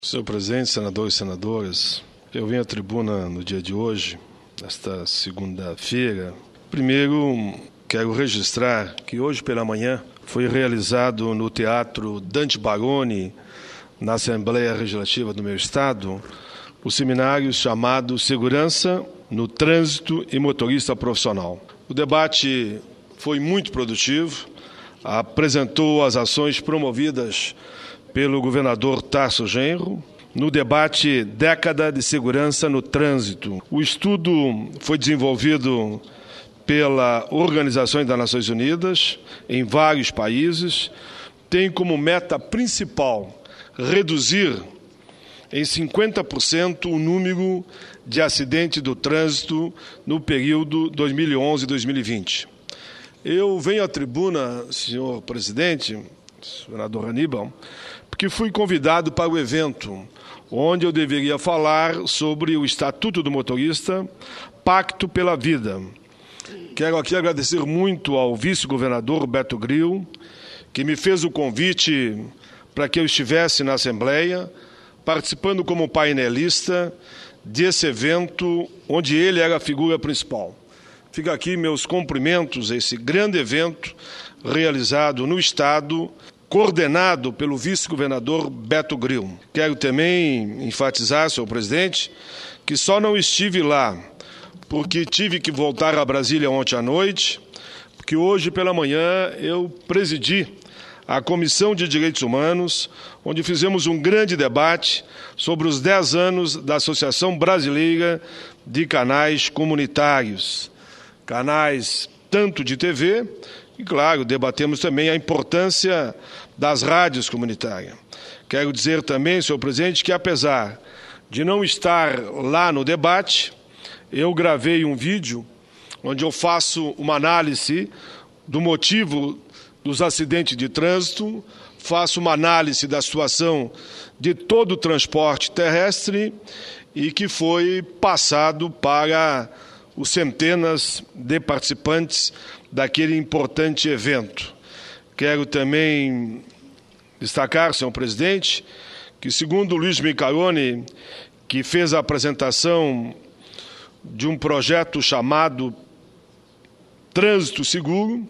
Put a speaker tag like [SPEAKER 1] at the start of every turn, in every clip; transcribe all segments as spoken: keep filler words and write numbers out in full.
[SPEAKER 1] Senhor presidente, senadores e senadoras, eu venho à tribuna no dia de hoje, nesta segunda-feira. Primeiro, quero registrar que hoje pela manhã foi realizado no Teatro Dante Baroni, na Assembleia Legislativa do meu estado, o seminário chamado Segurança no Trânsito e Motorista Profissional. O debate foi muito produtivo, apresentou as ações promovidas pelo governador Tarso Genro, no debate Década de Segurança no Trânsito. O estudo foi desenvolvido pela Organização das Nações Unidas, em vários países, tem como meta principal reduzir em cinquenta por cento o número de acidentes do trânsito no período dois mil e onze a dois mil e vinte. Eu venho à tribuna, senhor presidente, senador Aníbal, porque fui convidado para o evento, onde eu deveria falar sobre o Estatuto do Motorista, Pacto pela Vida. Quero aqui agradecer muito ao vice-governador Beto Grillo, que me fez o convite para que eu estivesse na Assembleia, participando como painelista desse evento, onde ele era a figura principal. Fica aqui meus cumprimentos a esse grande evento realizado no Estado, coordenado pelo vice-governador Beto Grillo. Quero também enfatizar, senhor presidente, que só não estive lá porque tive que voltar a Brasília ontem à noite, porque hoje pela manhã eu presidi a Comissão de Direitos Humanos, onde fizemos um grande debate sobre os dez anos da Associação Brasileira de Canais Comunitários. Canais tanto de T V, e, claro, debatemos também a importância das rádios comunitárias. Quero dizer também, senhor presidente, que apesar de não estar lá no debate, eu gravei um vídeo onde eu faço uma análise do motivo dos acidentes de trânsito, faço uma análise da situação de todo o transporte terrestre e que foi passado para os centenas de participantes daquele importante evento. Quero também destacar, senhor presidente, que segundo Luiz Micaloni, que fez a apresentação de um projeto chamado Trânsito Seguro,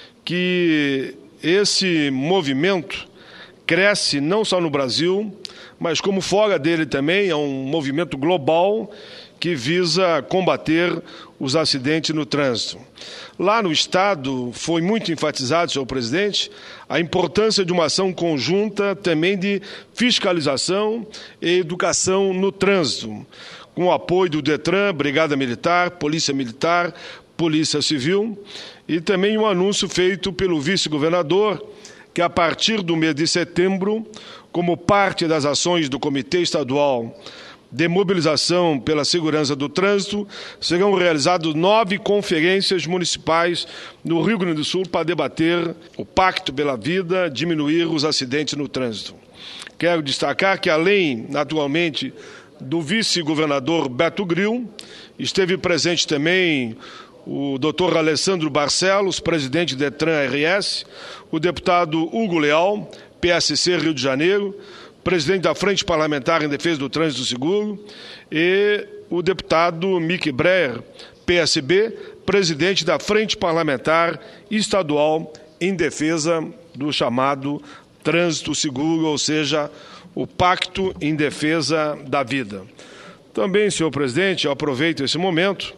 [SPEAKER 1] que esse movimento cresce não só no Brasil, mas como fora dele também, é um movimento global que visa combater os acidentes no trânsito. Lá no Estado foi muito enfatizado, senhor presidente, a importância de uma ação conjunta também de fiscalização e educação no trânsito, com o apoio do Detran, Brigada Militar, Polícia Militar, Polícia Civil, e também um anúncio feito pelo vice-governador, que a partir do mês de setembro, como parte das ações do Comitê Estadual de Mobilização pela Segurança do Trânsito, serão realizadas nove conferências municipais no Rio Grande do Sul para debater o Pacto pela Vida, diminuir os acidentes no trânsito. Quero destacar que, além, naturalmente, do vice-governador Beto Grillo, esteve presente também o doutor Alessandro Barcelos, presidente do Detran R S, o deputado Hugo Leal, P S C Rio de Janeiro, presidente da Frente Parlamentar em Defesa do Trânsito Seguro, e o deputado Mick Breyer, P S B, presidente da Frente Parlamentar Estadual em Defesa do chamado Trânsito Seguro, ou seja, o Pacto em Defesa da Vida. Também, senhor presidente, eu aproveito esse momento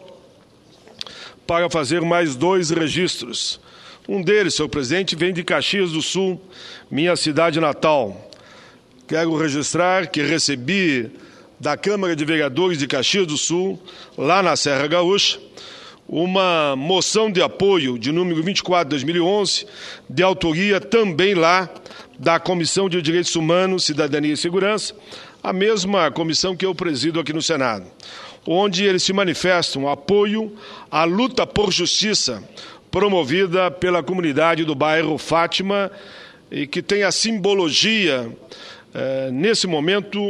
[SPEAKER 1] para fazer mais dois registros. Um deles, senhor presidente, vem de Caxias do Sul, minha cidade natal. Quero registrar que recebi da Câmara de Vereadores de Caxias do Sul, lá na Serra Gaúcha, uma moção de apoio de número vinte e quatro de dois mil e onze, de autoria também lá da Comissão de Direitos Humanos, Cidadania e Segurança, a mesma comissão que eu presido aqui no Senado, onde eles se manifestam apoio à luta por justiça promovida pela comunidade do bairro Fátima e que tem a simbologia, eh, nesse momento,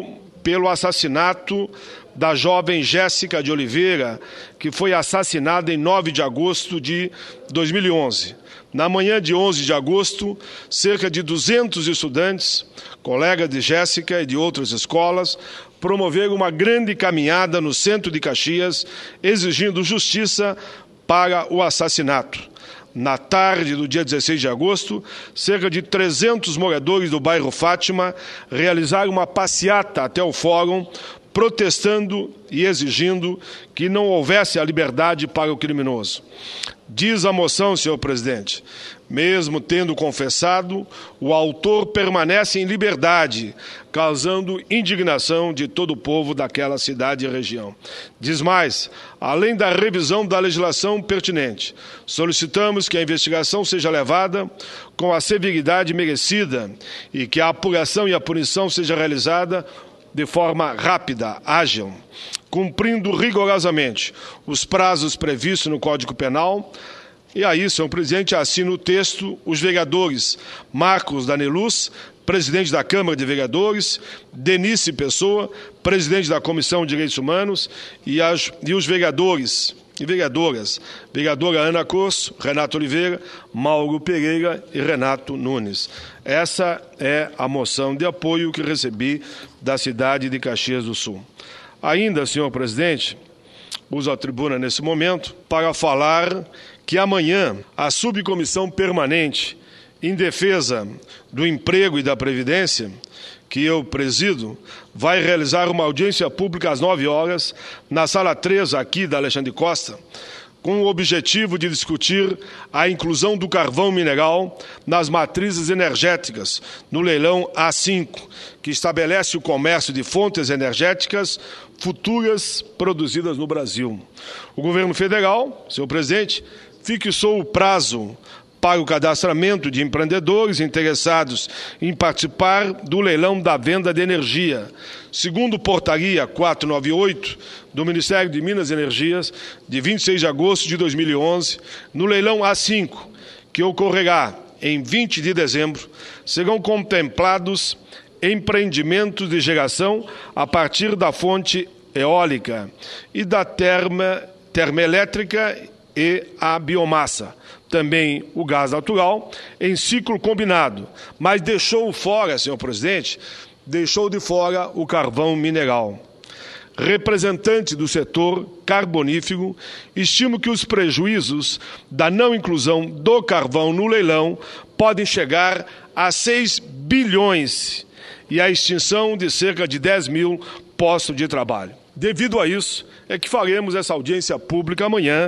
[SPEAKER 1] pelo assassinato da jovem Jéssica de Oliveira, que foi assassinada em nove de agosto de dois mil e onze. Na manhã de onze de agosto, cerca de duzentos estudantes, colegas de Jéssica e de outras escolas, promoveram uma grande caminhada no centro de Caxias, exigindo justiça para o assassinato. Na tarde do dia dezesseis de agosto, cerca de trezentos moradores do bairro Fátima realizaram uma passeata até o fórum, protestando e exigindo que não houvesse a liberdade para o criminoso. Diz a moção, senhor presidente, mesmo tendo confessado, o autor permanece em liberdade, causando indignação de todo o povo daquela cidade e região. Diz mais, além da revisão da legislação pertinente, solicitamos que a investigação seja levada com a severidade merecida e que a apuração e a punição seja realizada de forma rápida, ágil, cumprindo rigorosamente os prazos previstos no Código Penal. E aí, senhor presidente, assina o texto os vereadores Marcos Daneluz, presidente da Câmara de Vereadores, Denise Pessoa, presidente da Comissão de Direitos Humanos, e, as, e os vereadores e vereadoras, vereadora Ana Corso, Renato Oliveira, Mauro Pereira e Renato Nunes. Essa é a moção de apoio que recebi da cidade de Caxias do Sul. Ainda, senhor presidente, uso a tribuna nesse momento para falar que amanhã a subcomissão permanente em defesa do emprego e da previdência, que eu presido, vai realizar uma audiência pública às nove horas, na sala três aqui da Alexandre Costa, com o objetivo de discutir a inclusão do carvão mineral nas matrizes energéticas, no leilão A cinco, que estabelece o comércio de fontes energéticas futuras produzidas no Brasil. O governo federal, senhor presidente, fixou o prazo para o cadastramento de empreendedores interessados em participar do leilão da venda de energia. Segundo portaria quatrocentos e noventa e oito do Ministério de Minas e Energias, de vinte e seis de agosto de dois mil e onze, no leilão A cinco, que ocorrerá em vinte de dezembro, serão contemplados empreendimentos de geração a partir da fonte eólica e da terma, termoelétrica e a biomassa. Também o gás natural, em ciclo combinado, mas deixou fora, senhor presidente, deixou de fora o carvão mineral. Representante do setor carbonífero, estimo que os prejuízos da não inclusão do carvão no leilão podem chegar a seis bilhões e a extinção de cerca de dez mil postos de trabalho. Devido a isso, é que faremos essa audiência pública amanhã,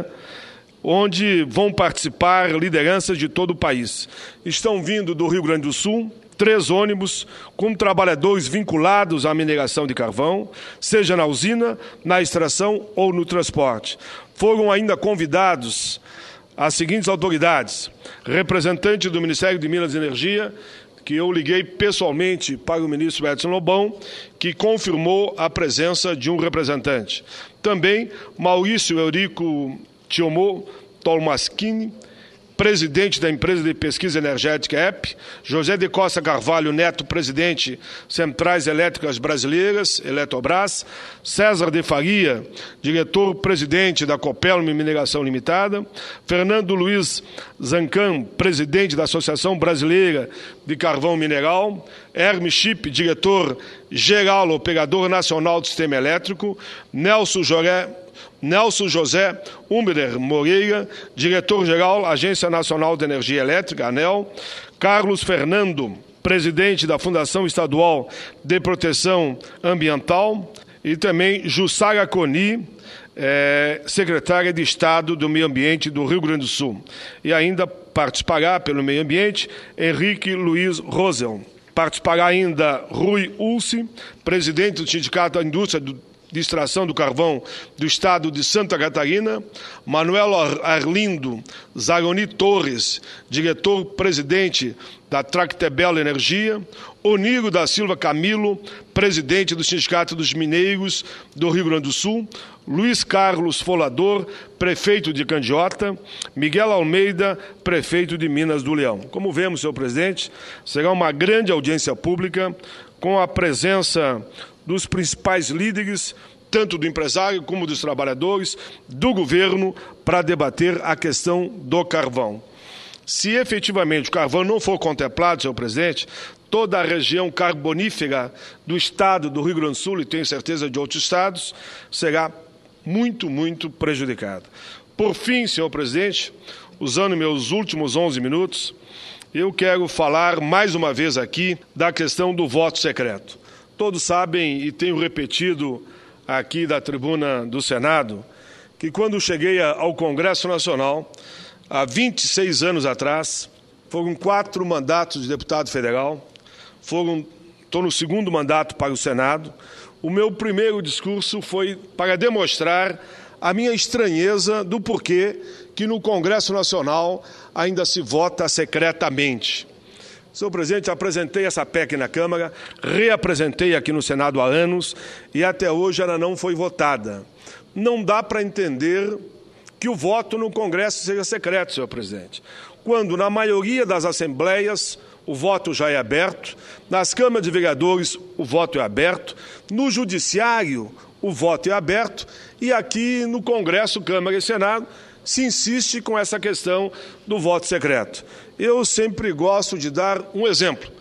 [SPEAKER 1] onde vão participar lideranças de todo o país. Estão vindo do Rio Grande do Sul três ônibus com trabalhadores vinculados à mineração de carvão, seja na usina, na extração ou no transporte. Foram ainda convidados as seguintes autoridades: representante do Ministério de Minas e Energia, que eu liguei pessoalmente para o ministro Edson Lobão, que confirmou a presença de um representante. Também Maurício Eurico Tiomo Tolmaschini, presidente da empresa de pesquisa energética E P, José de Costa Carvalho Neto, presidente Centrais Elétricas Brasileiras, Eletrobras, César de Faria, diretor-presidente da Copel Mineração Limitada, Fernando Luiz Zancan, presidente da Associação Brasileira de Carvão Mineral, Hermes Chip, diretor-geral, operador nacional do sistema elétrico, Nelson Joré, Nelson José Humber Moreira, diretor-geral, Agência Nacional de Energia Elétrica, ANEEL, Carlos Fernando, presidente da Fundação Estadual de Proteção Ambiental, e também Jussara Coni, é, secretária de Estado do Meio Ambiente do Rio Grande do Sul. E ainda participará pelo Meio Ambiente Henrique Luiz Rosel. Participará ainda Rui Ulce, presidente do Sindicato da Indústria do de extração do carvão do estado de Santa Catarina, Manuel Arlindo Zaroni Torres, diretor-presidente da Tractebel Energia, Onírio da Silva Camilo, presidente do Sindicato dos Mineiros do Rio Grande do Sul, Luiz Carlos Folador, prefeito de Candiota, Miguel Almeida, prefeito de Minas do Leão. Como vemos, senhor presidente, será uma grande audiência pública com a presença dos principais líderes, tanto do empresário como dos trabalhadores, do governo, para debater a questão do carvão. Se efetivamente o carvão não for contemplado, senhor presidente, toda a região carbonífera do estado do Rio Grande do Sul, e tenho certeza de outros estados, será muito, muito prejudicada. Por fim, senhor presidente, usando meus últimos onze minutos, eu quero falar mais uma vez aqui da questão do voto secreto. Todos sabem, e tenho repetido aqui da tribuna do Senado, que quando cheguei ao Congresso Nacional, há vinte e seis anos atrás, foram quatro mandatos de deputado federal, foram, estou no segundo mandato para o Senado. O meu primeiro discurso foi para demonstrar a minha estranheza do porquê que no Congresso Nacional ainda se vota secretamente. Senhor presidente, apresentei essa P E C na Câmara, reapresentei aqui no Senado há anos e até hoje ela não foi votada. Não dá para entender que o voto no Congresso seja secreto, senhor presidente, quando na maioria das assembleias o voto já é aberto, nas câmaras de vereadores o voto é aberto, no Judiciário o voto é aberto e aqui no Congresso, Câmara e Senado se insiste com essa questão do voto secreto. Eu sempre gosto de dar um exemplo.